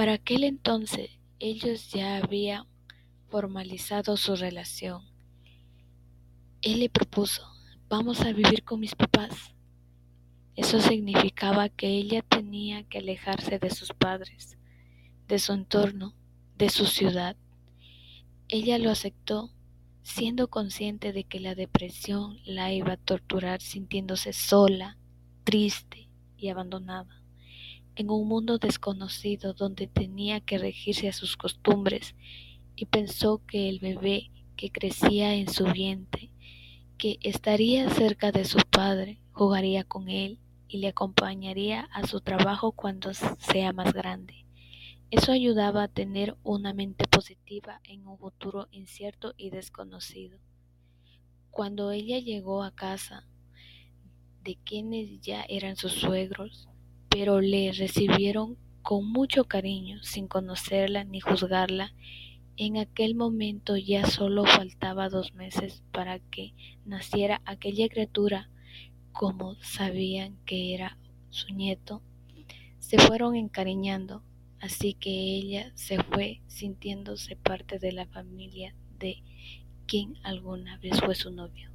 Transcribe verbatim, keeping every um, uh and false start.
Para aquel entonces ellos ya habían formalizado su relación. Él le propuso: vamos a vivir con mis papás. Eso significaba que ella tenía que alejarse de sus padres, de su entorno, de su ciudad. Ella lo aceptó, siendo consciente de que la depresión la iba a torturar, sintiéndose sola, triste y abandonada, en un mundo desconocido donde tenía que regirse a sus costumbres, y pensó que el bebé que crecía en su vientre, que estaría cerca de su padre, jugaría con él y le acompañaría a su trabajo cuando sea más grande. Eso ayudaba a tener una mente positiva en un futuro incierto y desconocido. Cuando ella llegó a casa de quienes ya eran sus suegros, pero le recibieron con mucho cariño, sin conocerla ni juzgarla, en aquel momento ya solo faltaba dos meses para que naciera aquella criatura. Como sabían que era su nieto, se fueron encariñando, así que ella se fue sintiéndose parte de la familia de quien alguna vez fue su novio.